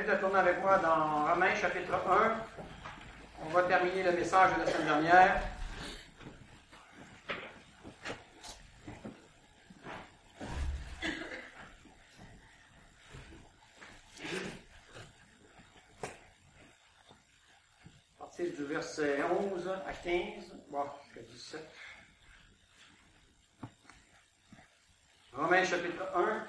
invite à tourner avec moi dans Romains chapitre 1. On va terminer le message de la semaine dernière. À partir du verset 11 à 15, bon, jusqu'à 17. Romains chapitre 1.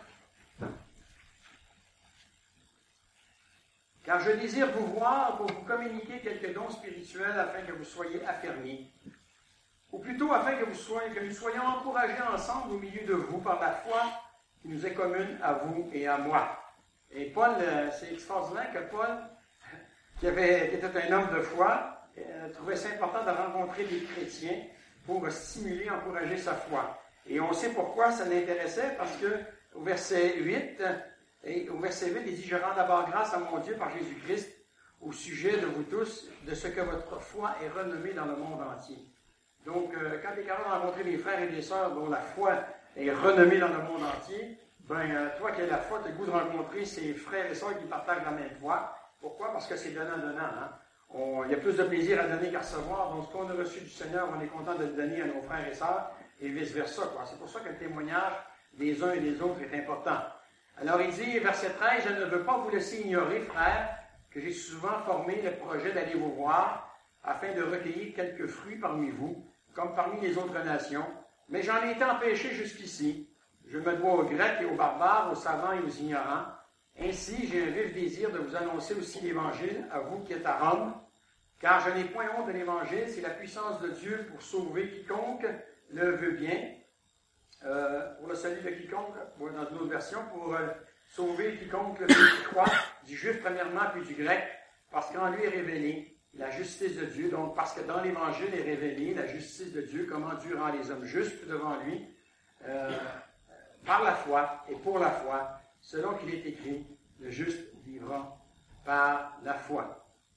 Car je désire vous voir pour vous communiquer quelques dons spirituels afin que vous soyez affermis. Ou plutôt afin que nous soyons encouragés ensemble au milieu de vous par la foi qui nous est commune à vous et à moi. Et Paul, c'est extraordinaire que Paul, qui était un homme de foi, trouvait ça important de rencontrer des chrétiens pour stimuler, encourager sa foi. Et on sait pourquoi ça l'intéressait, parce que au verset 8, il dit « Je rends d'abord grâce à mon Dieu par Jésus-Christ au sujet de vous tous, de ce que votre foi est renommée dans le monde entier. » Donc, quand tu es capable de rencontrer des frères et des sœurs dont la foi est renommée dans le monde entier, toi qui as la foi, tu as le goût de rencontrer ces frères et sœurs qui partagent la même foi. Pourquoi? Parce que c'est donnant-donnant. Hein? Il y a plus de plaisir à donner qu'à recevoir. Donc, ce qu'on a reçu du Seigneur, on est content de le donner à nos frères et sœurs, et vice-versa. C'est pour ça que le témoignage des uns et des autres est important. Alors, il dit, verset 13, « Je ne veux pas vous laisser ignorer, frères, que j'ai souvent formé le projet d'aller vous voir, afin de recueillir quelques fruits parmi vous, comme parmi les autres nations. Mais j'en ai été empêché jusqu'ici. Je me dois aux Grecs et aux barbares, aux savants et aux ignorants. Ainsi, j'ai un vif désir de vous annoncer aussi l'Évangile, à vous qui êtes à Rome, car je n'ai point honte de l'Évangile, c'est la puissance de Dieu pour sauver quiconque le veut bien. » Pour le salut de quiconque, dans une autre version, pour sauver quiconque le croit, du juif premièrement, puis du grec, parce qu'en lui est révélée la justice de Dieu. Donc, parce que dans l'Évangile est révélée la justice de Dieu, comment Dieu rend les hommes justes devant lui, par la foi et pour la foi, selon qu'il est écrit, le juste vivra par la foi.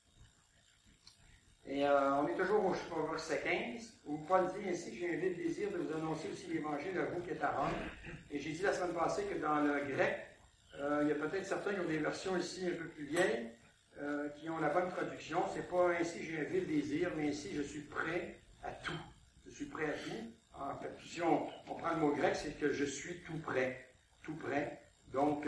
Et on est toujours au verset 15, où Paul dit ainsi, j'ai un vif désir de vous annoncer aussi l'Évangile à vous qui êtes à Rome. Et j'ai dit la semaine passée que dans le grec, il y a peut-être certains qui ont des versions ici un peu plus vieilles, qui ont la bonne traduction. C'est pas ainsi j'ai un vif désir, mais ainsi je suis prêt à tout. Je suis prêt à tout. En fait, si on prend le mot grec, c'est que je suis tout prêt. Tout prêt. Donc,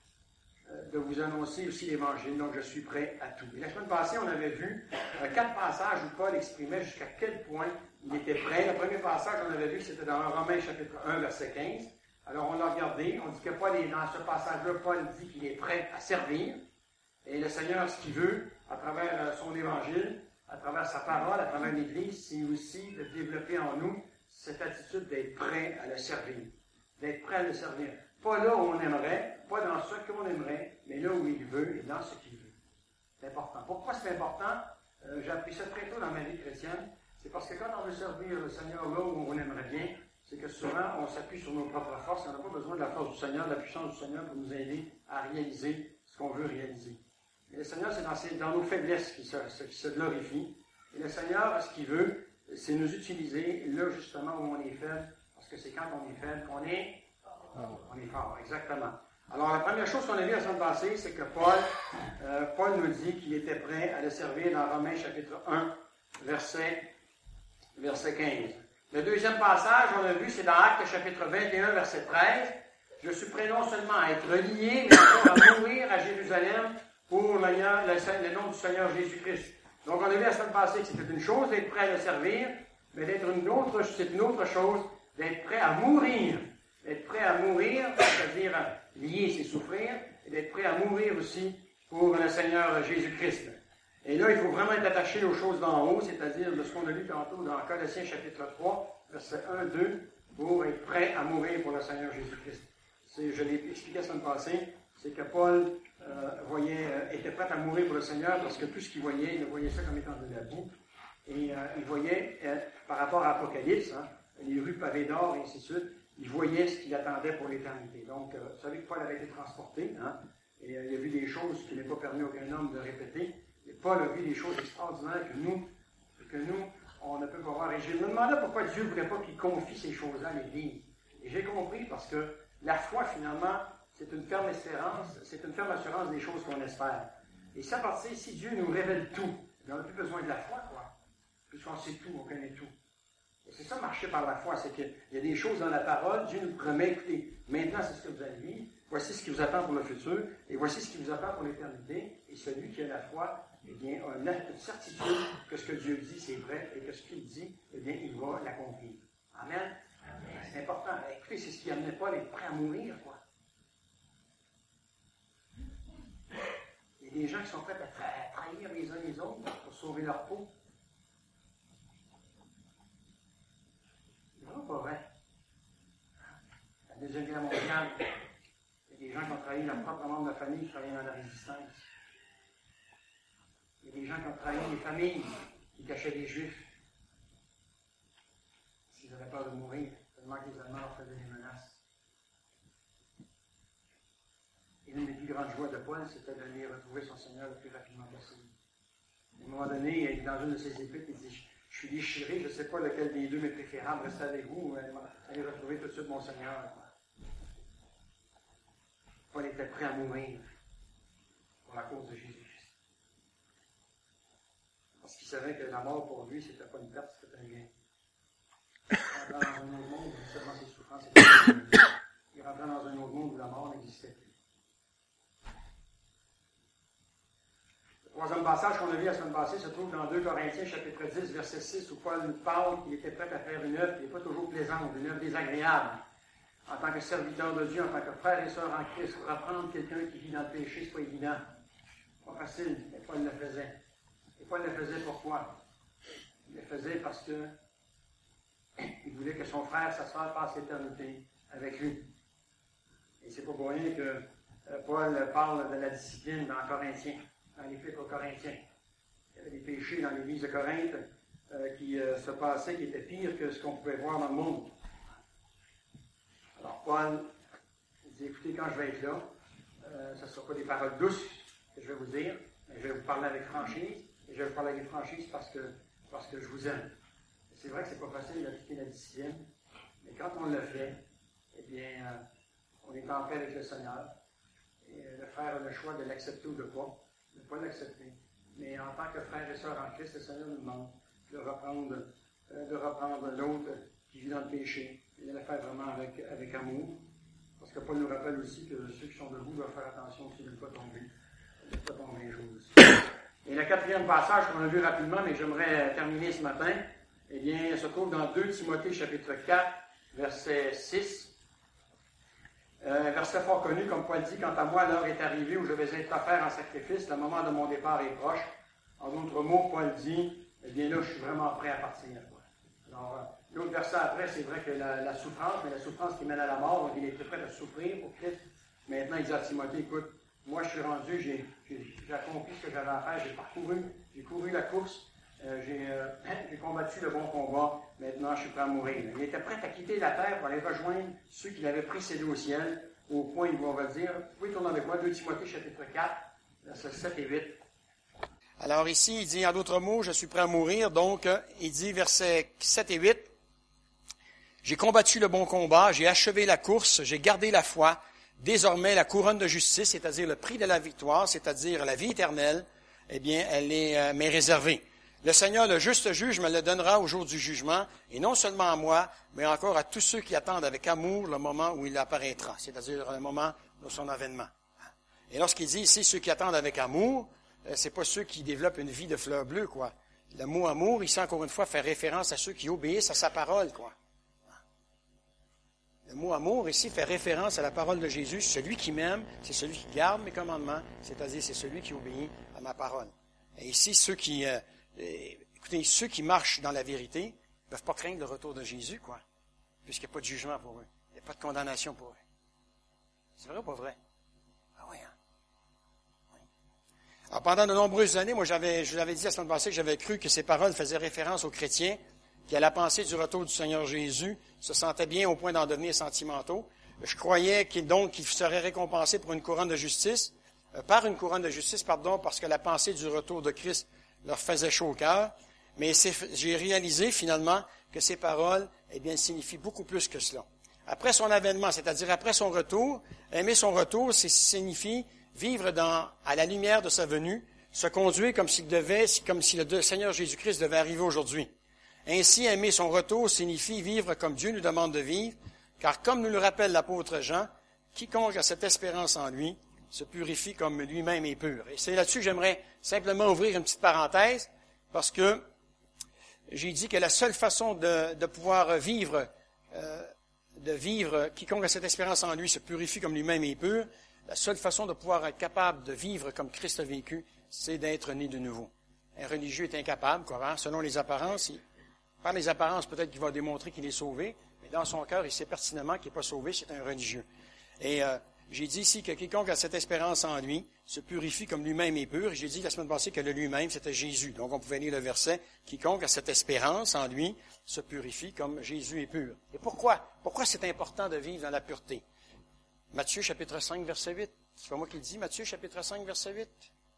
de vous annoncer aussi l'Évangile. Donc, je suis prêt à tout. Et la semaine passée, on avait vu 4 passages où Paul exprimait jusqu'à quel point il était prêt. Le premier passage qu'on avait vu, c'était dans Romains chapitre 1, verset 15. Alors, on l'a regardé. On dit que Paul, dans ce passage-là, Paul dit qu'il est prêt à servir. Et le Seigneur, ce qu'il veut, à travers son Évangile, à travers sa parole, à travers l'Église, c'est aussi de développer en nous cette attitude d'être prêt à le servir. D'être prêt à le servir. Pas là où on aimerait, pas dans ce qu'on aimerait, mais là où il veut et dans ce qu'il veut. C'est important. Pourquoi c'est important? J'ai appris ça très tôt dans ma vie chrétienne. C'est parce que quand on veut servir le Seigneur là où on aimerait bien, c'est que souvent on s'appuie sur nos propres forces. On n'a pas besoin de la force du Seigneur, de la puissance du Seigneur pour nous aider à réaliser ce qu'on veut réaliser. Et le Seigneur, c'est dans nos faiblesses qu'il se glorifie. Et le Seigneur, ce qu'il veut, c'est nous utiliser là justement où on est faible. Parce que c'est quand on est faible qu'on est fort, exactement. Alors, la première chose qu'on a vue la semaine passée, c'est que Paul nous dit qu'il était prêt à le servir dans Romains chapitre 1, verset 15. Le deuxième passage, on a vu, c'est dans Actes chapitre 21, verset 13. Je suis prêt non seulement à être lié, mais encore à mourir à Jérusalem pour le nom du Seigneur Jésus-Christ. Donc, on a vu la semaine passée que c'était une chose d'être prêt à le servir, mais c'est une autre chose d'être prêt à mourir. D'être prêt à mourir, c'est-à-dire lier, c'est souffrir, et d'être prêt à mourir aussi pour le Seigneur Jésus-Christ. Et là, il faut vraiment être attaché aux choses d'en haut, c'est-à-dire de ce qu'on a lu tantôt dans Colossiens chapitre 3, versets 1, 2, pour être prêt à mourir pour le Seigneur Jésus-Christ. Je l'ai expliqué la semaine passée, c'est que Paul était prêt à mourir pour le Seigneur parce que tout ce qu'il voyait, il voyait ça comme étant de la boue. Et il voyait, par rapport à Apocalypse, les rues pavées d'or et ainsi de suite, il voyait ce qu'il attendait pour l'éternité. Donc, vous savez que Paul avait été transporté, et il a vu des choses qu'il n'est pas permis à aucun homme de répéter. Et Paul a vu des choses extraordinaires que nous, on ne peut pas voir. Et je me demandais pourquoi Dieu ne voulait pas qu'il confie ces choses-là à l'Église. Et j'ai compris parce que la foi, finalement, c'est une ferme assurance des choses qu'on espère. Et ça, à partir, si Dieu nous révèle tout, on n'a plus besoin de la foi, quoi. Puisqu'on sait tout, on connaît tout. Et c'est ça, marcher par la foi, c'est qu'il y a des choses dans la parole, Dieu nous promet, écoutez, maintenant c'est ce que vous allez vivre, voici ce qui vous attend pour le futur, et voici ce qui vous attend pour l'éternité, et celui qui a la foi, eh bien, a une certitude que ce que Dieu dit, c'est vrai, et que ce qu'il dit, eh bien, il va l'accomplir. Amen? Amen. C'est important. Écoutez, c'est ce qui amenait Paul à être prêt à mourir, quoi. Il y a des gens qui sont prêts à trahir les uns les autres pour sauver leur peau. C'est vraiment pas vrai. La Deuxième Guerre mondiale, il y a des gens qui ont trahi leur propre membre de famille qui travaillaient dans la résistance. Il y a des gens qui ont trahi les familles qui cachaient les Juifs. S'ils avaient peur de mourir, tellement que les Allemands leur faisaient des menaces. Et l'une des plus grandes joies de Paul, c'était d'aller retrouver son Seigneur le plus rapidement possible. À un moment donné, dans une de ses épîtres, il dit, je suis déchiré, je ne sais pas lequel des deux m'est préférable, restez avec vous, ou allez retrouver tout de suite mon Seigneur. Paul était prêt à mourir pour la cause de Jésus-Christ. Parce qu'il savait que la mort pour lui, c'était pas une perte, c'était un gain. Il rentrait dans un autre monde où seulement ses souffrances étaient terminées. Il rentrait dans un autre monde où la mort n'existait plus. Le troisième passage qu'on a vu la semaine passée se trouve dans 2 Corinthiens, chapitre 10, verset 6, où Paul nous parle qu'il était prêt à faire une œuvre qui n'est pas toujours plaisante, une œuvre désagréable. En tant que serviteur de Dieu, en tant que frère et sœur en Christ, reprendre quelqu'un qui vit dans le péché, c'est pas évident. Pas facile, mais Paul le faisait. Et Paul le faisait pourquoi? Il le faisait parce que il voulait que son frère, sa sœur, passe l'éternité avec lui. Et c'est pas pour rien que Paul parle de la discipline dans Corinthiens, dans l'Épître aux Corinthiens. Il y avait des péchés dans l'Église de Corinthe qui se passaient, qui étaient pires que ce qu'on pouvait voir dans le monde. Alors Paul dit, écoutez, quand je vais être là, ce ne sera pas des paroles douces que je vais vous dire, mais je vais vous parler avec franchise, et je vais vous parler avec franchise parce que je vous aime. C'est vrai que c'est pas facile d'appliquer la discipline, mais quand on le fait, eh bien, on est en paix avec le Seigneur. Et le frère a le choix de l'accepter ou de ne pas l'accepter. Mais en tant que frère et sœur en Christ, le Seigneur nous demande de reprendre l'autre qui vit dans le péché et de le faire vraiment avec amour. Parce que Paul nous rappelle aussi que ceux qui sont debout doivent faire attention aussi de ne pas tomber. De ne pas tomber un jour aussi. Et le quatrième passage qu'on a vu rapidement, mais j'aimerais terminer ce matin, eh bien, se trouve dans 2 Timothée, chapitre 4, verset 6. Un verset fort connu, comme Paul dit, « Quant à moi, l'heure est arrivée où je vais être offert en sacrifice, le moment de mon départ est proche. » En d'autres mots, Paul dit, « Eh bien là, je suis vraiment prêt à partir. » Alors, l'autre verset après, c'est vrai que la souffrance, mais la souffrance qui mène à la mort, donc il était prêt à souffrir pour Christ. Maintenant, il dit à Timothée, « Écoute, moi je suis rendu, j'ai accompli ce que j'avais à faire, j'ai couru la course, j'ai combattu le bon combat, maintenant je suis prêt à mourir. » Il était prêt à quitter la terre pour aller rejoindre ceux qui l'avaient précédé au ciel, au point où on va dire, vous pouvez tourner avec moi, 2 Timothée chapitre 4, versets 7 et 8. Alors ici, il dit, en d'autres mots, je suis prêt à mourir, donc il dit, versets 7 et 8, « J'ai combattu le bon combat, j'ai achevé la course, j'ai gardé la foi, désormais la couronne de justice, c'est-à-dire le prix de la victoire, c'est-à-dire la vie éternelle, eh bien, elle m'est réservée. Le Seigneur, le juste juge, me le donnera au jour du jugement, et non seulement à moi, mais encore à tous ceux qui attendent avec amour le moment où il apparaîtra, c'est-à-dire le moment de son avènement. » Et lorsqu'il dit ici ceux qui attendent avec amour, c'est pas ceux qui développent une vie de fleurs bleues, quoi. Le mot amour, ici, encore une fois, fait référence à ceux qui obéissent à sa parole, quoi. Le mot amour, ici, fait référence à la parole de Jésus. Celui qui m'aime, c'est celui qui garde mes commandements, c'est-à-dire c'est celui qui obéit à ma parole. Et ici, ceux qui marchent dans la vérité ne peuvent pas craindre le retour de Jésus, quoi, puisqu'il n'y a pas de jugement pour eux. Il n'y a pas de condamnation pour eux. C'est vrai ou pas vrai? Ah oui, hein? Oui. Alors, pendant de nombreuses années, moi, je vous avais dit la semaine passée que j'avais cru que ces paroles faisaient référence aux chrétiens qui, à la pensée du retour du Seigneur Jésus, se sentaient bien au point d'en devenir sentimentaux. Je croyais qu'ils seraient récompensés pour une couronne de justice, parce que la pensée du retour de Christ leur faisait chaud au cœur. Mais j'ai réalisé finalement que ces paroles, eh bien, signifient beaucoup plus que cela. Après son avènement, c'est-à-dire après son retour, aimer son retour, ça signifie vivre à la lumière de sa venue, se conduire comme si le Seigneur Jésus-Christ devait arriver aujourd'hui. Ainsi, aimer son retour signifie vivre comme Dieu nous demande de vivre, car comme nous le rappelle l'apôtre Jean, quiconque a cette espérance en lui se purifie comme lui-même est pur. Et c'est là-dessus que j'aimerais simplement ouvrir une petite parenthèse, parce que j'ai dit que la seule façon de pouvoir vivre, quiconque a cette espérance en lui se purifie comme lui-même est pur, la seule façon de pouvoir être capable de vivre comme Christ a vécu, c'est d'être né de nouveau. Un religieux est incapable, quoi, selon les apparences. Par les apparences, peut-être qu'il va démontrer qu'il est sauvé, mais dans son cœur, il sait pertinemment qu'il n'est pas sauvé, c'est un religieux. Et j'ai dit ici que quiconque a cette espérance en lui se purifie comme lui-même est pur. Et j'ai dit la semaine passée que le lui-même, c'était Jésus. Donc on pouvait lire le verset, quiconque a cette espérance en lui se purifie comme Jésus est pur. Et pourquoi? Pourquoi c'est important de vivre dans la pureté? Matthieu chapitre 5, verset 8. C'est pas moi qui le dis, Matthieu chapitre 5, verset 8.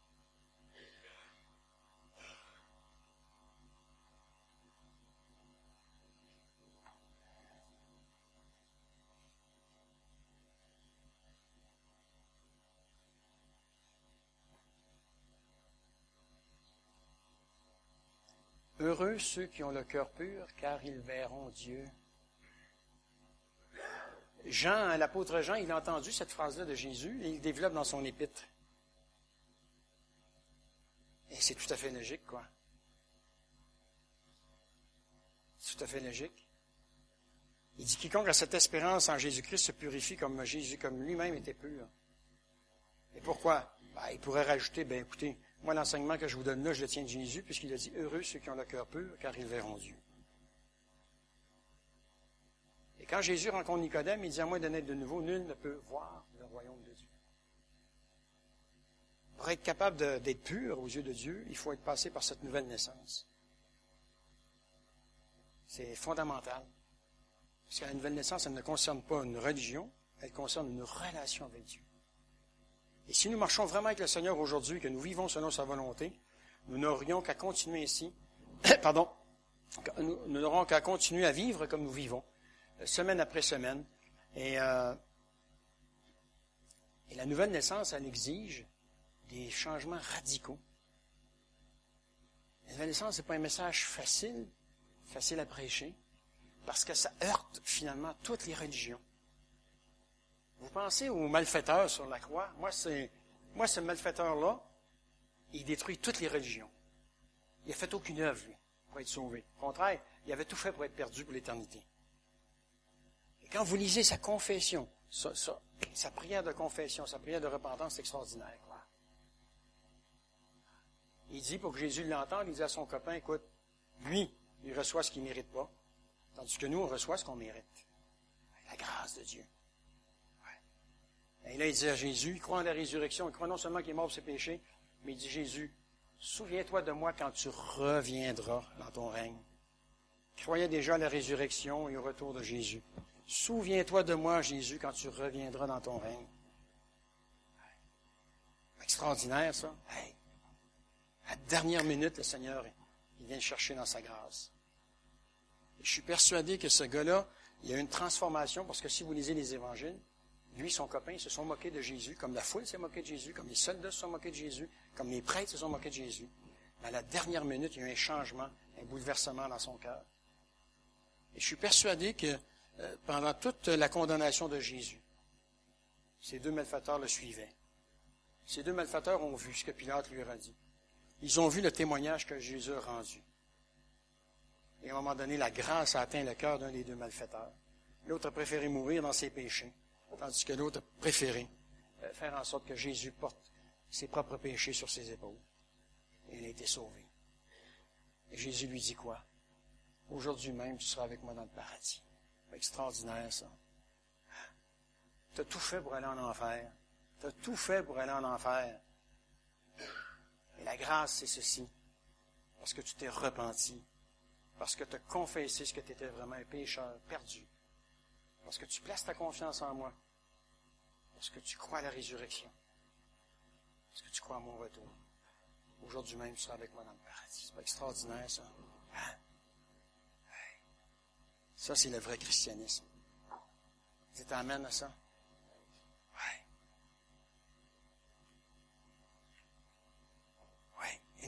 Heureux ceux qui ont le cœur pur, car ils verront Dieu. Jean, l'apôtre Jean, il a entendu cette phrase-là de Jésus et il développe dans son épître. Et c'est tout à fait logique, quoi. C'est tout à fait logique. Il dit, quiconque a cette espérance en Jésus-Christ se purifie comme Jésus, comme lui-même était pur. Et pourquoi? Il pourrait rajouter, écoutez, moi, l'enseignement que je vous donne là, je le tiens de Jésus, puisqu'il a dit, heureux ceux qui ont le cœur pur, car ils verront Dieu. Et quand Jésus rencontre Nicodème, il dit, à moins de naître de nouveau, nul ne peut voir le royaume de Dieu. Pour être capable d'être pur aux yeux de Dieu, il faut être passé par cette nouvelle naissance. C'est fondamental. Parce que la nouvelle naissance, elle ne concerne pas une religion, elle concerne une relation avec Dieu. Et si nous marchons vraiment avec le Seigneur aujourd'hui, que nous vivons selon sa volonté, nous n'aurions qu'à continuer ici, nous n'aurons qu'à continuer à vivre comme nous vivons, semaine après semaine. Et la nouvelle naissance, elle exige des changements radicaux. La nouvelle naissance, ce n'est pas un message facile à prêcher, parce que ça heurte finalement toutes les religions. Vous pensez au malfaiteur sur la croix? Moi, ce malfaiteur-là, il détruit toutes les religions. Il n'a fait aucune œuvre, lui, pour être sauvé. Au contraire, il avait tout fait pour être perdu pour l'éternité. Et quand vous lisez sa confession, sa prière de confession, sa prière de repentance, c'est extraordinaire, quoi. Il dit, pour que Jésus l'entende, il dit à son copain, écoute, lui, il reçoit ce qu'il ne mérite pas, tandis que nous, on reçoit ce qu'on mérite. La grâce de Dieu. Et là, il dit à Jésus, il croit en la résurrection, il croit non seulement qu'il est mort pour ses péchés, mais il dit, Jésus, souviens-toi de moi quand tu reviendras dans ton règne. Il croyait déjà à la résurrection et au retour de Jésus. Souviens-toi de moi, Jésus, quand tu reviendras dans ton règne. Extraordinaire, ça. Hey. À la dernière minute, le Seigneur, il vient le chercher dans sa grâce. Et je suis persuadé que ce gars-là, il y a une transformation, parce que si vous lisez les évangiles, lui et son copain, ils se sont moqués de Jésus, comme la foule s'est moquée de Jésus, comme les soldats se sont moqués de Jésus, comme les prêtres se sont moqués de Jésus. Mais à la dernière minute, il y a eu un changement, un bouleversement dans son cœur. Et je suis persuadé que pendant toute la condamnation de Jésus, ces deux malfaiteurs le suivaient. Ces deux malfaiteurs ont vu ce que Pilate lui a dit. Ils ont vu le témoignage que Jésus a rendu. Et à un moment donné, la grâce a atteint le cœur d'un des deux malfaiteurs. L'autre a préféré mourir dans ses péchés, tandis que l'autre a préféré faire en sorte que Jésus porte ses propres péchés sur ses épaules. Et il a été sauvé. Et Jésus lui dit quoi? Aujourd'hui même, tu seras avec moi dans le paradis. C'est extraordinaire, ça. Tu as tout fait pour aller en enfer. Tu as tout fait pour aller en enfer. Et la grâce, c'est ceci. Parce que tu t'es repenti. Parce que tu as confessé ce que tu étais vraiment un pécheur perdu. Parce que tu places ta confiance en moi. Parce que tu crois à la résurrection. Parce que tu crois à mon retour. Aujourd'hui même, tu seras avec moi dans le paradis. C'est pas extraordinaire, ça? Hein? Hey. Ça, c'est le vrai christianisme. Dites amen à ça? Ouais.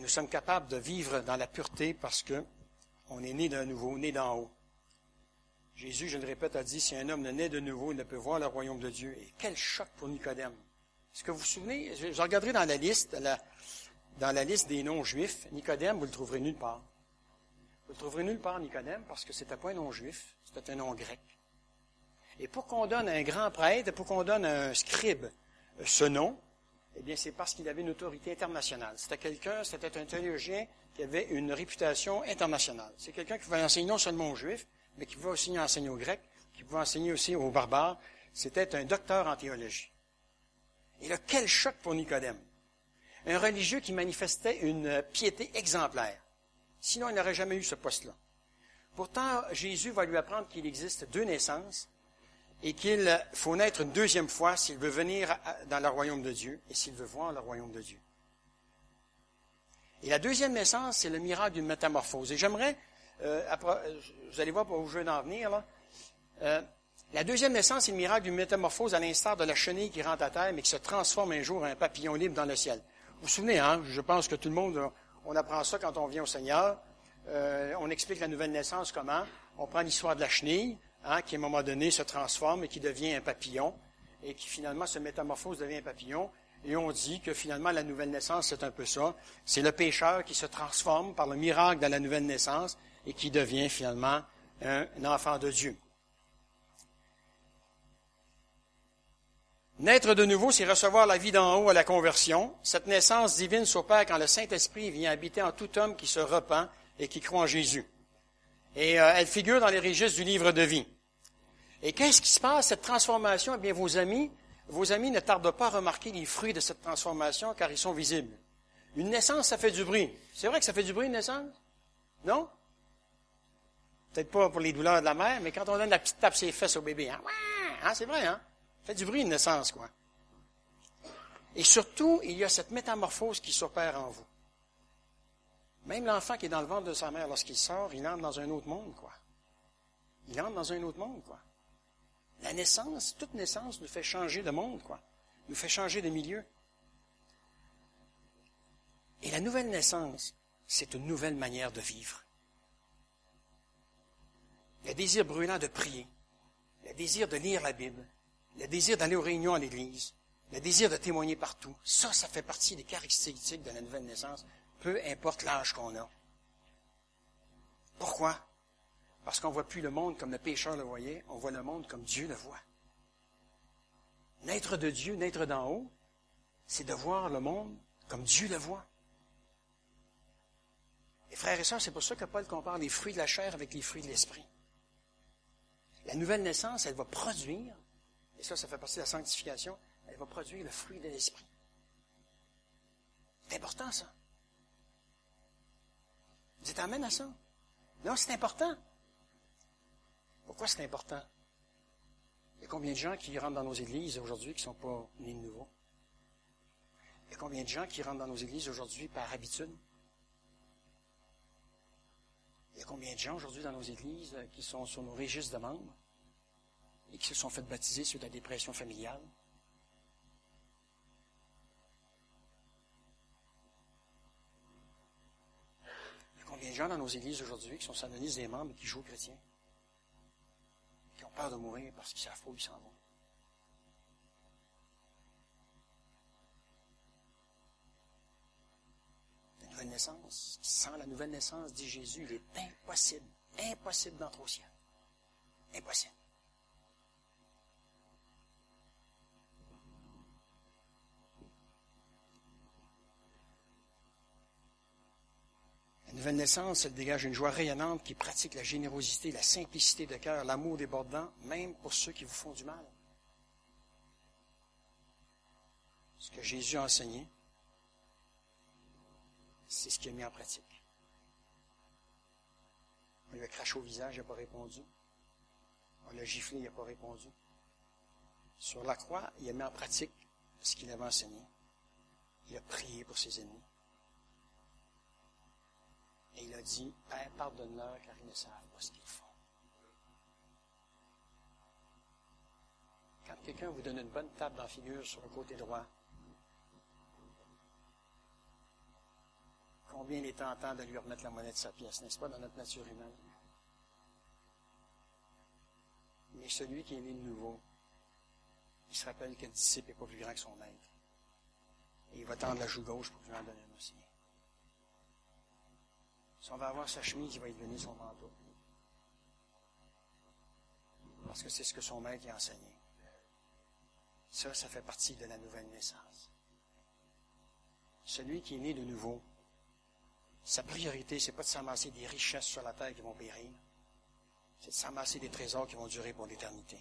nous sommes capables de vivre dans la pureté parce que on est né d'un nouveau, né d'en haut. Jésus, je le répète, a dit, si un homme ne naît de nouveau, il ne peut voir le royaume de Dieu. Et quel choc pour Nicodème. Est-ce que vous vous souvenez, je regarderai dans la liste des non-juifs, Nicodème, vous le trouverez nulle part. Vous le trouverez nulle part, Nicodème, parce que c'était pas un non-juif, c'était un non-grec. Et pour qu'on donne à un grand prêtre, pour qu'on donne à un scribe ce nom, eh bien, c'est parce qu'il avait une autorité internationale. C'était un théologien qui avait une réputation internationale. C'est quelqu'un qui pouvait enseigner non seulement aux Juifs, mais qui pouvait aussi enseigner aux Grecs, qui pouvait enseigner aussi aux barbares. C'était un docteur en théologie. Et là, quel choc pour Nicodème. Un religieux qui manifestait une piété exemplaire. Sinon, il n'aurait jamais eu ce poste-là. Pourtant, Jésus va lui apprendre qu'il existe deux naissances et qu'il faut naître une deuxième fois s'il veut venir dans le royaume de Dieu et s'il veut voir le royaume de Dieu. Et la deuxième naissance, c'est le miracle d'une métamorphose. Et j'aimerais, vous allez voir où je veux en venir, là. La deuxième naissance, c'est le miracle d'une métamorphose à l'instar de la chenille qui rentre à terre, mais qui se transforme un jour en un papillon libre dans le ciel. Vous vous souvenez, hein? Je pense que tout le monde, on apprend ça quand on vient au Seigneur. On explique la nouvelle naissance comment. On prend l'histoire de la chenille, hein, qui à un moment donné se transforme et qui devient un papillon, et qui finalement se métamorphose, devient un papillon. Et on dit que finalement, la nouvelle naissance, c'est un peu ça. C'est le pécheur qui se transforme par le miracle de la nouvelle naissance et qui devient finalement un enfant de Dieu. Naître de nouveau, c'est recevoir la vie d'en haut à la conversion. Cette naissance divine s'opère quand le Saint-Esprit vient habiter en tout homme qui se repent et qui croit en Jésus. Et elle figure dans les registres du livre de vie. Et qu'est-ce qui se passe, cette transformation? Eh bien, vos amis ne tardent pas à remarquer les fruits de cette transformation car ils sont visibles. Une naissance, ça fait du bruit. C'est vrai que ça fait du bruit, une naissance? Non? Peut-être pas pour les douleurs de la mère, mais quand on donne la petite tape sur les fesses au bébé, hein? C'est vrai, hein? Ça fait du bruit, une naissance, quoi. Et surtout, il y a cette métamorphose qui s'opère en vous. Même l'enfant qui est dans le ventre de sa mère, lorsqu'il sort, il entre dans un autre monde, quoi. Il entre dans un autre monde, quoi. La naissance, toute naissance nous fait changer de monde, quoi. Nous fait changer de milieu. Et la nouvelle naissance, c'est une nouvelle manière de vivre. Le désir brûlant de prier, le désir de lire la Bible, le désir d'aller aux réunions à l'Église, le désir de témoigner partout, ça fait partie des caractéristiques de la nouvelle naissance, peu importe l'âge qu'on a. Pourquoi? Parce qu'on ne voit plus le monde comme le pécheur le voyait, on voit le monde comme Dieu le voit. Naître de Dieu, naître d'en haut, c'est de voir le monde comme Dieu le voit. Et frères et sœurs, c'est pour ça que Paul compare les fruits de la chair avec les fruits de l'esprit. La nouvelle naissance, elle va produire, et ça fait partie de la sanctification, elle va produire le fruit de l'esprit. C'est important, ça. Vous dites amen à ça? Non, c'est important. Pourquoi c'est important? Il y a combien de gens qui rentrent dans nos églises aujourd'hui qui ne sont pas nés de nouveau? Il y a combien de gens qui rentrent dans nos églises aujourd'hui par habitude? Il y a combien de gens aujourd'hui dans nos églises qui sont sur nos registres de membres et qui se sont fait baptiser suite à la dépression familiale? Il y a combien de gens dans nos églises aujourd'hui qui sont sur la liste des membres et qui jouent aux chrétiens? Qui ont peur de mourir parce qu'ils savent pas où ils s'en vont? La nouvelle naissance, sans la nouvelle naissance, dit Jésus, il est impossible d'entrer au ciel. Impossible. La nouvelle naissance, elle dégage une joie rayonnante qui pratique la générosité, la simplicité de cœur, l'amour débordant, même pour ceux qui vous font du mal. Ce que Jésus a enseigné, c'est ce qu'il a mis en pratique. On lui a craché au visage, il n'a pas répondu. On l'a giflé, il n'a pas répondu. Sur la croix, il a mis en pratique ce qu'il avait enseigné. Il a prié pour ses ennemis. Et il a dit, « Père, pardonne-leur, car ils ne savent pas ce qu'ils font. » Quand quelqu'un vous donne une bonne tape dans la figure sur le côté droit, Combien il est tentant de lui remettre la monnaie de sa pièce, n'est-ce pas, dans notre nature humaine? Mais celui qui est né de nouveau, il se rappelle que le disciple n'est pas plus grand que son maître. Et il va tendre la joue gauche pour lui en donner un aussi. Si on va avoir sa chemise, il va lui donner son manteau. Parce que c'est ce que son maître a enseigné. Ça fait partie de la nouvelle naissance. Celui qui est né de nouveau, sa priorité, c'est pas de s'amasser des richesses sur la terre qui vont périr. C'est de s'amasser des trésors qui vont durer pour l'éternité.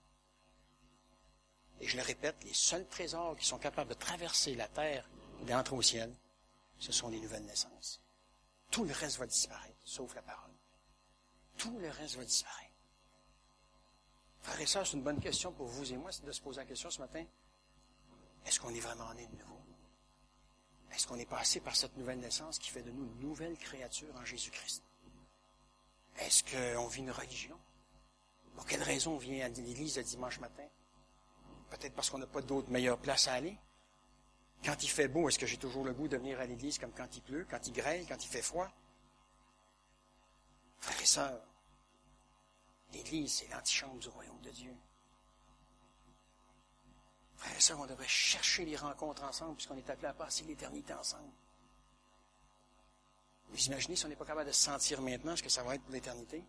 Et je le répète, les seuls trésors qui sont capables de traverser la terre et d'entrer au ciel, ce sont les nouvelles naissances. Tout le reste va disparaître, sauf la parole. Tout le reste va disparaître. Frères et sœurs, c'est une bonne question pour vous et moi, c'est de se poser la question ce matin. Est-ce qu'on est vraiment né de nouveau? Est-ce qu'on est passé par cette nouvelle naissance qui fait de nous une nouvelle créature en Jésus-Christ? Est-ce qu'on vit une religion? Pour quelle raison on vient à l'église le dimanche matin? Peut-être parce qu'on n'a pas d'autre meilleure place à aller. Quand il fait beau, est-ce que j'ai toujours le goût de venir à l'église comme quand il pleut, quand il grêle, quand il fait froid? Frères et sœurs, l'église, c'est l'antichambre du royaume de Dieu. Frères et sœurs, on devrait chercher les rencontres ensemble puisqu'on est appelé à passer l'éternité ensemble. Vous imaginez si on n'est pas capable de se sentir maintenant ce que ça va être pour l'éternité?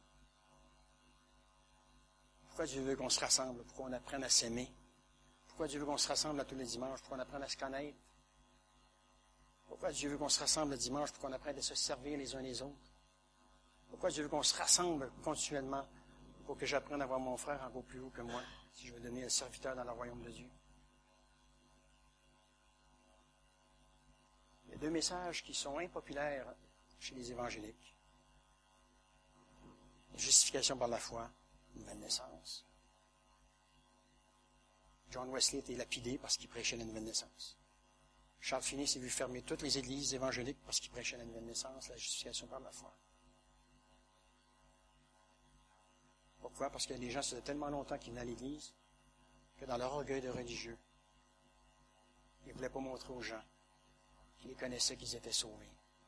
Pourquoi Dieu veut qu'on se rassemble? Pourquoi on apprenne à s'aimer? Pourquoi Dieu veut qu'on se rassemble à tous les dimanches? Pourquoi on apprenne à se connaître? Pourquoi Dieu veut qu'on se rassemble le dimanche? Pourquoi on apprenne à se servir les uns les autres? Pourquoi Dieu veut qu'on se rassemble continuellement pour que j'apprenne à voir mon frère encore plus haut que moi, si je veux devenir le serviteur dans le royaume de Dieu? Il y a deux messages qui sont impopulaires chez les évangéliques. La justification par la foi, nouvelle naissance. John Wesley était lapidé parce qu'il prêchait la nouvelle naissance. Charles Finney s'est vu fermer toutes les églises évangéliques parce qu'il prêchait la nouvelle naissance, la justification par la foi. Pourquoi? Parce que les gens, ça faisait tellement longtemps qu'ils venaient à l'église que dans leur orgueil de religieux, ils ne voulaient pas montrer aux gens qu'ils les connaissaient, qu'ils étaient sauvés.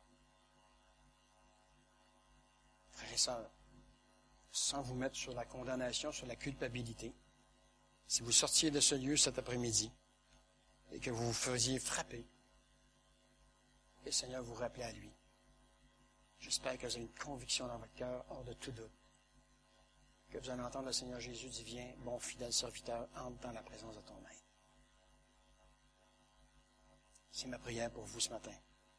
Frères et sœurs, sans vous mettre sur la condamnation, sur la culpabilité, si vous sortiez de ce lieu cet après-midi et que vous vous faisiez frapper, que le Seigneur vous rappelait à lui. J'espère que vous avez une conviction dans votre cœur, hors de tout doute, que vous allez entendre le Seigneur Jésus dire, viens, bon fidèle serviteur, entre dans la présence de ton maître. C'est ma prière pour vous ce matin.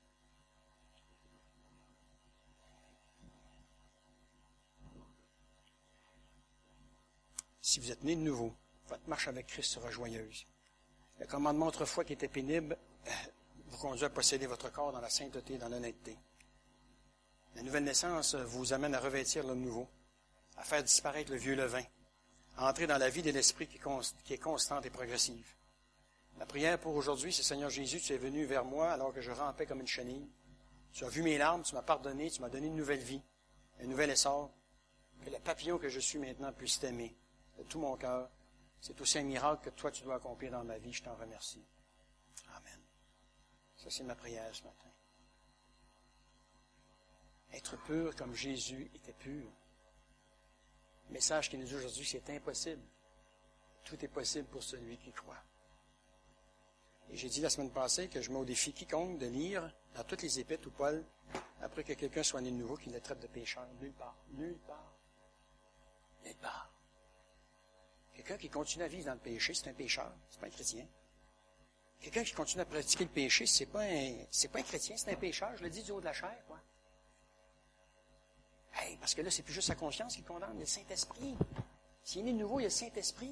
Si vous êtes né de nouveau, votre marche avec Christ sera joyeuse. Le commandement autrefois qui était pénible vous conduit à posséder votre corps dans la sainteté et dans l'honnêteté. La nouvelle naissance vous amène à revêtir l'homme nouveau, à faire disparaître le vieux levain, à entrer dans la vie de l'esprit qui est constante et progressive. La prière pour aujourd'hui, c'est Seigneur Jésus, tu es venu vers moi alors que je rampais comme une chenille. Tu as vu mes larmes, tu m'as pardonné, tu m'as donné une nouvelle vie, un nouvel essor. Que le papillon que je suis maintenant puisse t'aimer de tout mon cœur. C'est aussi un miracle que toi, tu dois accomplir dans ma vie. Je t'en remercie. Amen. Ça, c'est ma prière ce matin. Être pur comme Jésus était pur. Le message qui nous dit aujourd'hui, c'est impossible. Tout est possible pour celui qui croit. Et j'ai dit la semaine passée que je mets au défi quiconque de lire dans toutes les épîtres où Paul, après que quelqu'un soit né de nouveau, qu'il le traite de pécheur. Nulle part. Nulle part. Nulle part. Quelqu'un qui continue à vivre dans le péché, c'est un pécheur, c'est pas un chrétien. Quelqu'un qui continue à pratiquer le péché, c'est pas un chrétien, c'est un pécheur. Je le dis du haut de la chair, quoi. Hey, parce que là, c'est plus juste sa conscience qui condamne, il y a le Saint-Esprit. S'il est né de nouveau, il y a le Saint-Esprit.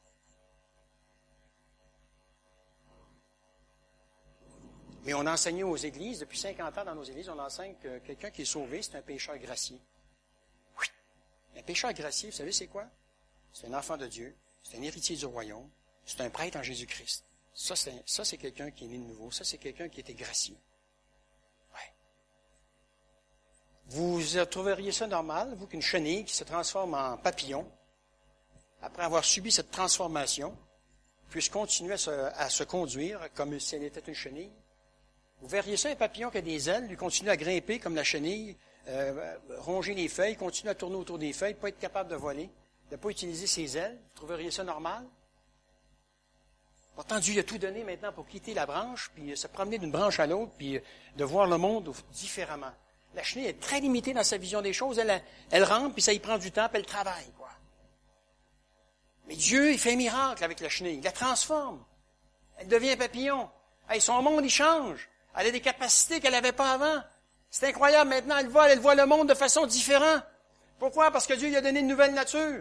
Mais on enseignait aux églises, depuis 50 ans dans nos églises, on enseigne que quelqu'un qui est sauvé, c'est un pécheur gracié. Oui. Un pécheur gracié, vous savez c'est quoi? C'est un enfant de Dieu, c'est un héritier du royaume, c'est un prêtre en Jésus-Christ. Ça, c'est quelqu'un qui est né de nouveau. Ça, c'est quelqu'un qui était gracié. Ouais. Vous trouveriez ça normal, vous, qu'une chenille qui se transforme en papillon, après avoir subi cette transformation, puisse continuer à se conduire comme si elle était une chenille? Vous verriez ça, un papillon qui a des ailes, lui continue à grimper comme la chenille, ronger les feuilles, continue à tourner autour des feuilles, pas être capable de voler, de ne pas utiliser ses ailes. Vous trouveriez ça normal? Pourtant, Dieu a tout donné maintenant pour quitter la branche, puis se promener d'une branche à l'autre, puis de voir le monde différemment. La chenille est très limitée dans sa vision des choses. Elle rentre, puis ça y prend du temps, puis elle travaille, quoi. Mais Dieu, il fait un miracle avec la chenille. Il la transforme. Elle devient un papillon. Hey, son monde, il change. Elle a des capacités qu'elle n'avait pas avant. C'est incroyable. Maintenant, elle voit le monde de façon différente. Pourquoi? Parce que Dieu lui a donné une nouvelle nature.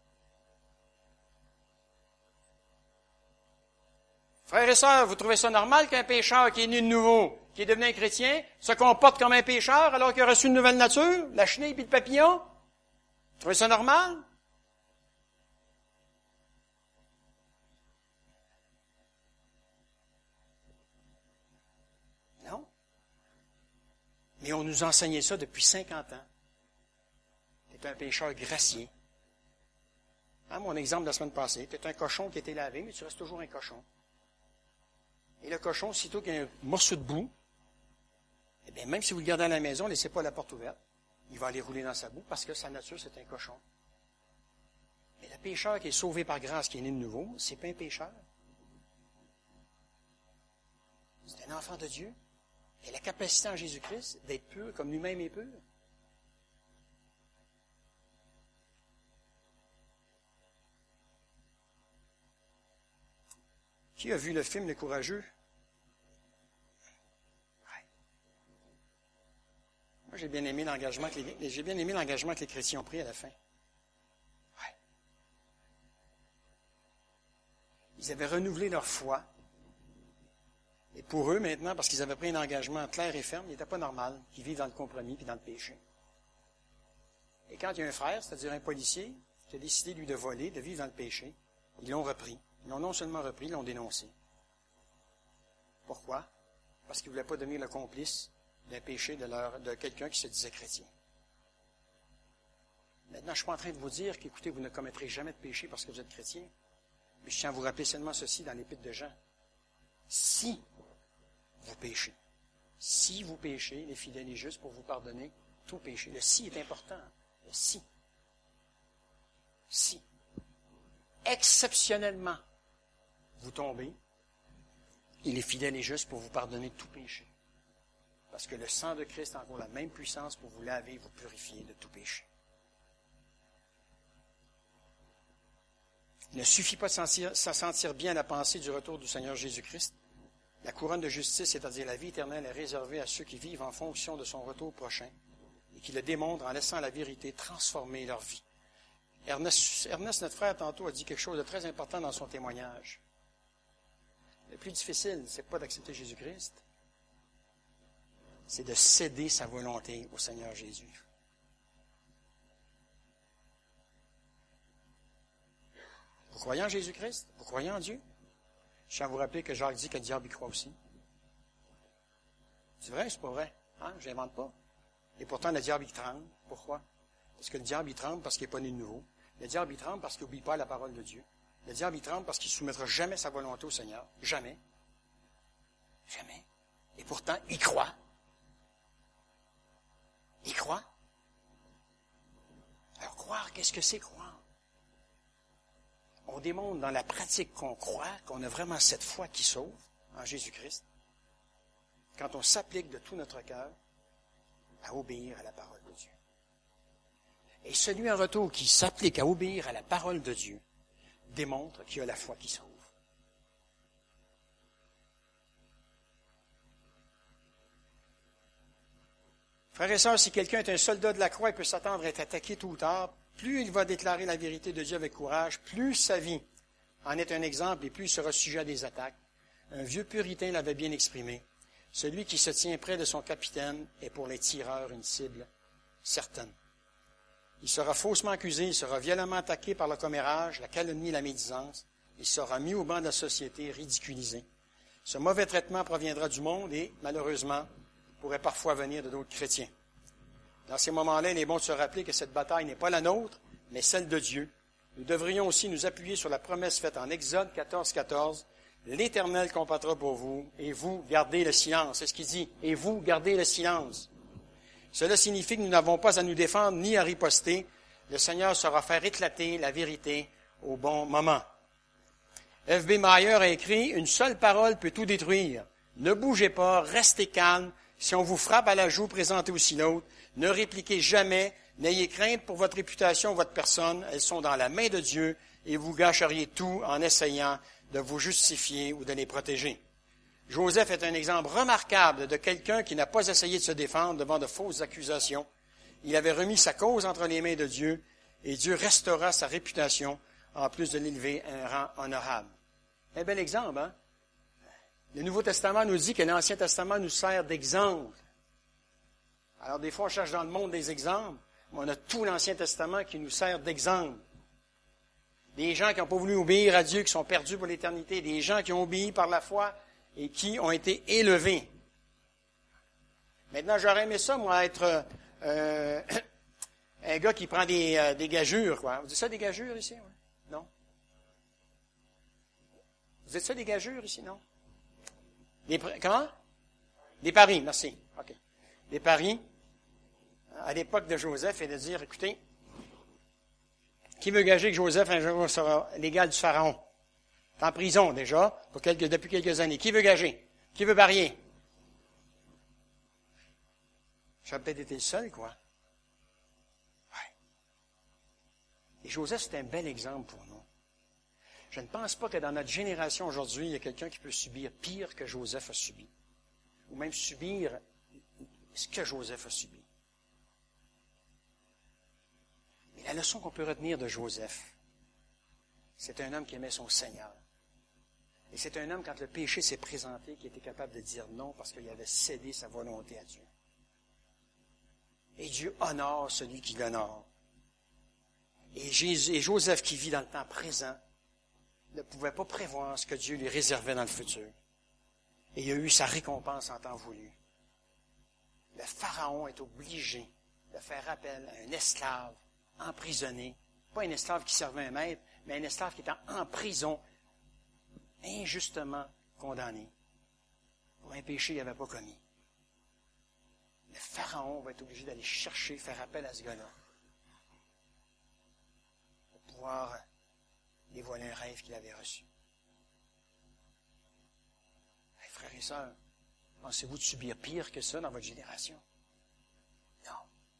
Frères et sœurs, vous trouvez ça normal qu'un pécheur qui est né de nouveau, qui est devenu un chrétien, se comporte comme un pécheur alors qu'il a reçu une nouvelle nature, la chenille puis le papillon? Vous trouvez ça normal? Non. Mais on nous enseignait ça depuis 50 ans. Tu es un pécheur gracié. Hein, mon exemple de la semaine passée, tu es un cochon qui a été lavé, mais tu restes toujours un cochon. Et le cochon, sitôt qu'il y a un morceau de boue, eh bien, même si vous le gardez à la maison, ne laissez pas la porte ouverte. Il va aller rouler dans sa boue parce que sa nature, c'est un cochon. Mais le pécheur qui est sauvé par grâce, qui est né de nouveau, c'est pas un pécheur. C'est un enfant de Dieu. Il a la capacité en Jésus-Christ d'être pur comme lui-même est pur. Qui a vu le film Le Courageux? Ouais. Moi, j'ai bien aimé l'engagement que les chrétiens ont pris à la fin. Ouais. Ils avaient renouvelé leur foi. Et pour eux, maintenant, parce qu'ils avaient pris un engagement clair et ferme, il n'était pas normal qu'ils vivent dans le compromis et dans le péché. Et quand il y a un frère, c'est-à-dire un policier, qui a décidé, lui, de voler, de vivre dans le péché, ils l'ont repris. Ils l'ont non seulement repris, ils l'ont dénoncé. Pourquoi? Parce qu'ils ne voulaient pas devenir le complice d'un péché de quelqu'un qui se disait chrétien. Maintenant, je ne suis pas en train de vous dire qu'écoutez, vous ne commettrez jamais de péché parce que vous êtes chrétien. Mais je tiens à vous rappeler seulement ceci dans l'Épître de Jean. Si vous péchez, il est fidèle et juste pour vous pardonner tout péché. Le si est important. Le si. Si. Exceptionnellement, vous tombez, il est fidèle et juste pour vous pardonner tout péché. Parce que le sang de Christ a encore la même puissance pour vous laver et vous purifier de tout péché. Il ne suffit pas de s'en sentir bien à la pensée du retour du Seigneur Jésus-Christ. La couronne de justice, c'est-à-dire la vie éternelle, est réservée à ceux qui vivent en fonction de son retour prochain et qui le démontrent en laissant la vérité transformer leur vie. Ernest, notre frère, tantôt, a dit quelque chose de très important dans son témoignage. Le plus difficile, c'est pas d'accepter Jésus-Christ, c'est de céder sa volonté au Seigneur Jésus. Vous croyez en Jésus-Christ? Vous croyez en Dieu? Je tiens à vous rappeler que Jacques dit que le diable y croit aussi. C'est vrai, c'est pas vrai? Hein? Je n'invente pas. Et pourtant, le diable, il tremble. Pourquoi? Parce que le diable, il tremble parce qu'il n'est pas né de nouveau. Le diable, il tremble parce qu'il n'oublie pas la parole de Dieu. Le diable, il tremble parce qu'il ne soumettra jamais sa volonté au Seigneur. Jamais. Jamais. Et pourtant, il croit. Il croit. Alors, croire, qu'est-ce que c'est croire? On démontre dans la pratique qu'on croit, qu'on a vraiment cette foi qui sauve en Jésus-Christ, quand on s'applique de tout notre cœur à obéir à la parole de Dieu. Et celui en retour qui s'applique à obéir à la parole de Dieu démontre qu'il a la foi qui sauve. Frères et sœurs, si quelqu'un est un soldat de la croix, il peut s'attendre à être attaqué tôt ou tard. Plus il va déclarer la vérité de Dieu avec courage, plus sa vie en est un exemple et plus il sera sujet à des attaques. Un vieux puritain l'avait bien exprimé. Celui qui se tient près de son capitaine est pour les tireurs une cible certaine. Il sera faussement accusé, il sera violemment attaqué par le commérage, la calomnie et la médisance. Il sera mis au banc de la société, ridiculisé. Ce mauvais traitement proviendra du monde et, malheureusement, pourrait parfois venir de d'autres chrétiens. Dans ces moments-là, il est bon de se rappeler que cette bataille n'est pas la nôtre, mais celle de Dieu. Nous devrions aussi nous appuyer sur la promesse faite en Exode 14, 14. l'Éternel combattra pour vous, et vous gardez le silence. C'est ce qu'il dit. Et vous gardez le silence. Cela signifie que nous n'avons pas à nous défendre ni à riposter. Le Seigneur saura faire éclater la vérité au bon moment. F.B. Meyer a écrit, « Une seule parole peut tout détruire. Ne bougez pas, restez calme. Si on vous frappe à la joue, présentez aussi l'autre. Ne répliquez jamais. N'ayez crainte pour votre réputation ou votre personne. Elles sont dans la main de Dieu et vous gâcheriez tout en essayant de vous justifier ou de les protéger. » Joseph est un exemple remarquable de quelqu'un qui n'a pas essayé de se défendre devant de fausses accusations. Il avait remis sa cause entre les mains de Dieu et Dieu restaura sa réputation en plus de l'élever à un rang honorable. Un bel exemple, hein? Le Nouveau Testament nous dit que l'Ancien Testament nous sert d'exemple. Alors, des fois, on cherche dans le monde des exemples, mais on a tout l'Ancien Testament qui nous sert d'exemple. Des gens qui n'ont pas voulu obéir à Dieu, qui sont perdus pour l'éternité. Des gens qui ont obéi par la foi et qui ont été élevés. Maintenant, j'aurais aimé ça, moi, être un gars qui prend des gageures, quoi. Vous dites ça, des gageures, ici? Ouais? Non? Vous dites ça, des gageures, ici? Non? Comment? Des paris, merci. OK. Des paris, à l'époque de Joseph, et de dire, écoutez, qui veut gager que Joseph un jour sera l'égal du Pharaon? C'est en prison déjà, depuis quelques années. Qui veut gager? Qui veut parier? J'aurais peut-être été le seul, quoi. Ouais. Et Joseph, c'est un bel exemple pour nous. Je ne pense pas que dans notre génération aujourd'hui, il y a quelqu'un qui peut subir pire que Joseph a subi. Ou même subir ce que Joseph a subi. Mais la leçon qu'on peut retenir de Joseph, c'est un homme qui aimait son Seigneur. Et c'est un homme, quand le péché s'est présenté, qui était capable de dire non parce qu'il avait cédé sa volonté à Dieu. Et Dieu honore celui qui l'honore. Et Joseph, qui vit dans le temps présent, ne pouvait pas prévoir ce que Dieu lui réservait dans le futur. Et il a eu sa récompense en temps voulu. Le Pharaon est obligé de faire appel à un esclave emprisonné, pas un esclave qui servait un maître, mais un esclave qui était en prison, injustement condamné pour un péché qu'il n'avait pas commis. Le Pharaon va être obligé d'aller chercher, faire appel à ce gars-là pour pouvoir dévoiler un rêve qu'il avait reçu. Hey, frères et sœurs, pensez-vous de subir pire que ça dans votre génération? Non.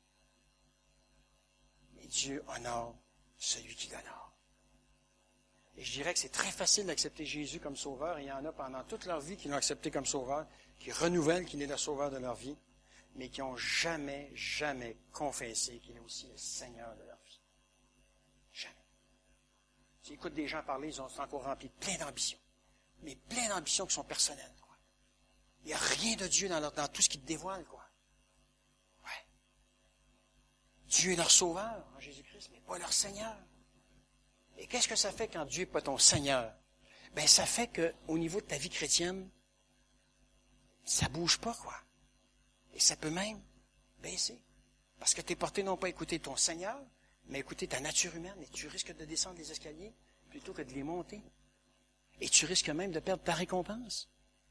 Mais Dieu honore celui qui l'honore. Et je dirais que c'est très facile d'accepter Jésus comme sauveur. Il y en a pendant toute leur vie qui l'ont accepté comme sauveur, qui renouvellent qu'il est le sauveur de leur vie, mais qui n'ont jamais, jamais confessé qu'il est aussi le Seigneur de leur vie. Jamais. S'ils écoutent des gens parler, ils ont encore rempli de plein d'ambitions. Mais plein d'ambitions qui sont personnelles, quoi. Il n'y a rien de Dieu dans tout ce qu'ils te dévoilent, quoi. Ouais. Dieu est leur sauveur en Jésus-Christ, mais pas leur Seigneur. Et qu'est-ce que ça fait quand Dieu n'est pas ton Seigneur? Ben, ça fait qu'au niveau de ta vie chrétienne, ça bouge pas, quoi. Et ça peut même baisser. Parce que tu es porté non pas à écouter ton Seigneur, mais à écouter ta nature humaine. Et tu risques de descendre les escaliers plutôt que de les monter. Et tu risques même de perdre ta récompense.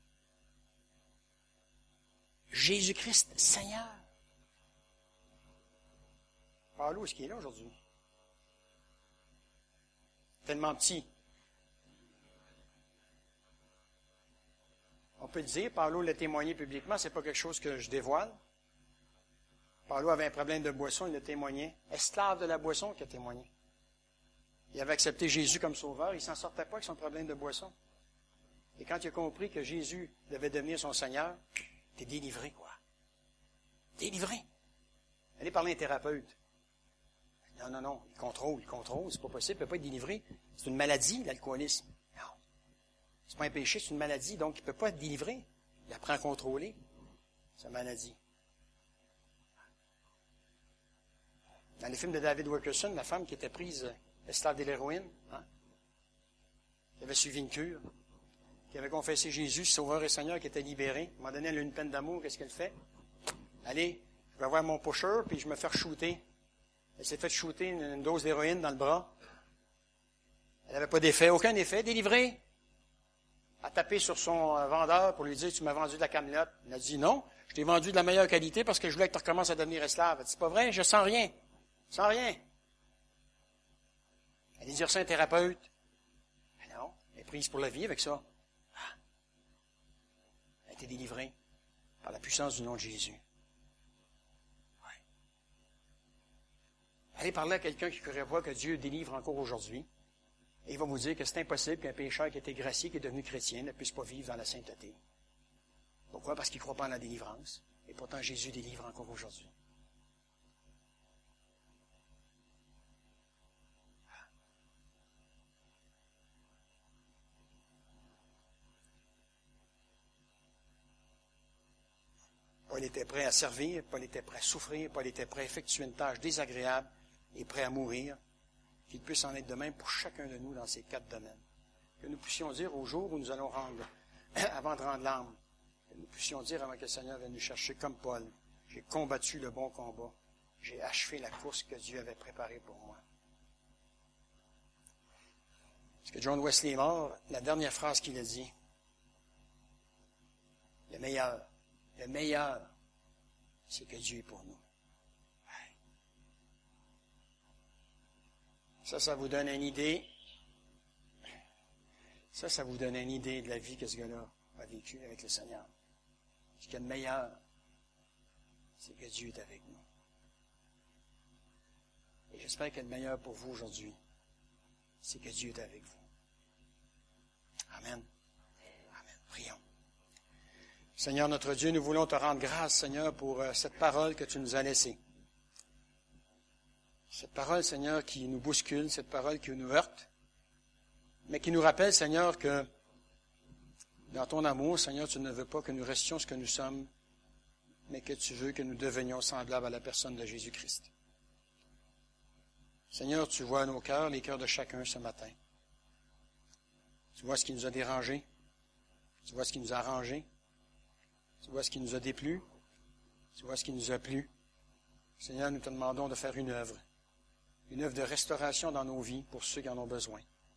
Jésus-Christ, Seigneur. Paulo, est-ce qu'il est là aujourd'hui? Tellement petit. On peut le dire, Paulo l'a témoigné publiquement, c'est pas quelque chose que je dévoile. Paulo avait un problème de boisson, il l'a témoigné. Esclave de la boisson qui a témoigné. Il avait accepté Jésus comme sauveur, il s'en sortait pas avec son problème de boisson. Et quand il a compris que Jésus devait devenir son Seigneur, t'es délivré, quoi. Délivré. Allez parler à un thérapeute. Non, il contrôle, c'est pas possible, il ne peut pas être délivré. C'est une maladie, l'alcoolisme. Non. C'est pas un péché, c'est une maladie, donc il ne peut pas être délivré. Il apprend à contrôler sa maladie. Dans les films de David Wilkerson, la femme qui était prise esclave de l'héroïne, qui avait suivi une cure, qui avait confessé Jésus, Sauveur et Seigneur, qui était libérée. À un moment donné, elle a une peine d'amour, qu'est-ce qu'elle fait? Allez, je vais voir mon pusher, puis je me fais shooter. Elle s'est fait shooter une dose d'héroïne dans le bras. Elle n'avait pas d'effet, aucun effet, délivrée. a tapé sur son vendeur pour lui dire, tu m'as vendu de la camelote. Il a dit, non, je t'ai vendu de la meilleure qualité parce que je voulais que tu recommences à devenir esclave. Elle dit, c'est pas vrai, je sens rien. Je sens rien. Elle dit, c'est un thérapeute. Ben non, elle est prise pour la vie avec ça. Ah. Elle a été délivrée par la puissance du nom de Jésus. Ouais. Allez parler à quelqu'un qui ne croirait pas que Dieu délivre encore aujourd'hui. Et il va vous dire que c'est impossible qu'un pécheur qui a été gracié, qui est devenu chrétien, ne puisse pas vivre dans la sainteté. Pourquoi? Parce qu'il ne croit pas en la délivrance. Et pourtant, Jésus délivre encore aujourd'hui. Paul était prêt à servir, Paul était prêt à souffrir, Paul était prêt à effectuer une tâche désagréable et prêt à mourir. Qu'il puisse en être de même pour chacun de nous dans ces 4 domaines. Que nous puissions dire au jour où nous allons rendre, avant de rendre l'âme, que nous puissions dire avant que le Seigneur vienne nous chercher comme Paul, j'ai combattu le bon combat, j'ai achevé la course que Dieu avait préparée pour moi. Parce que John Wesley est mort, la dernière phrase qu'il a dit, le meilleur, c'est que Dieu est pour nous. Ça vous donne une idée. Ça vous donne une idée de la vie que ce gars-là a vécue avec le Seigneur. Ce qu'il y a de meilleur, c'est que Dieu est avec nous. Et j'espère qu'il y a de meilleur pour vous aujourd'hui, c'est que Dieu est avec vous. Amen. Amen. Prions. Seigneur notre Dieu, nous voulons te rendre grâce, Seigneur, pour cette parole que tu nous as laissée. Cette parole, Seigneur, qui nous bouscule, cette parole qui nous heurte, mais qui nous rappelle, Seigneur, que dans ton amour, Seigneur, tu ne veux pas que nous restions ce que nous sommes, mais que tu veux que nous devenions semblables à la personne de Jésus-Christ. Seigneur, tu vois nos cœurs, les cœurs de chacun ce matin. Tu vois ce qui nous a dérangés, tu vois ce qui nous a arrangés, tu vois ce qui nous a déplu, tu vois ce qui nous a plu. Seigneur, nous te demandons de faire une œuvre de restauration dans nos vies pour ceux qui en ont besoin.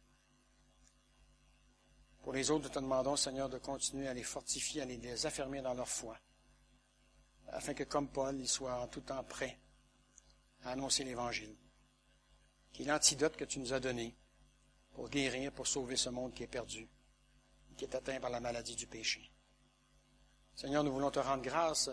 Pour les autres, nous te demandons, Seigneur, de continuer à les fortifier, à les affermir dans leur foi, afin que, comme Paul, ils soient en tout temps prêts à annoncer l'Évangile, qui est l'antidote que tu nous as donné pour guérir, pour sauver ce monde qui est perdu, qui est atteint par la maladie du péché. Seigneur, nous voulons te rendre grâce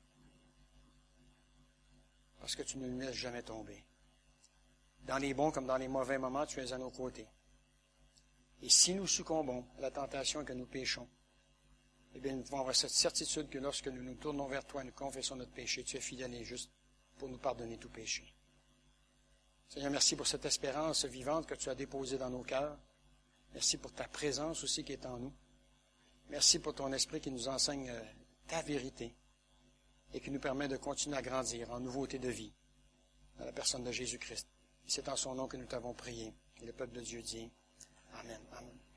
parce que tu ne nous laisses jamais tomber. Dans les bons comme dans les mauvais moments, tu es à nos côtés. Et si nous succombons à la tentation et que nous péchons, eh bien, nous devons avoir cette certitude que lorsque nous nous tournons vers toi et nous confessons notre péché, tu es fidèle et juste pour nous pardonner tout péché. Seigneur, merci pour cette espérance vivante que tu as déposée dans nos cœurs. Merci pour ta présence aussi qui est en nous. Merci pour ton esprit qui nous enseigne ta vérité et qui nous permet de continuer à grandir en nouveauté de vie dans la personne de Jésus-Christ. Et c'est en son nom que nous t'avons prié. Et le peuple de Dieu dit Amen. Amen.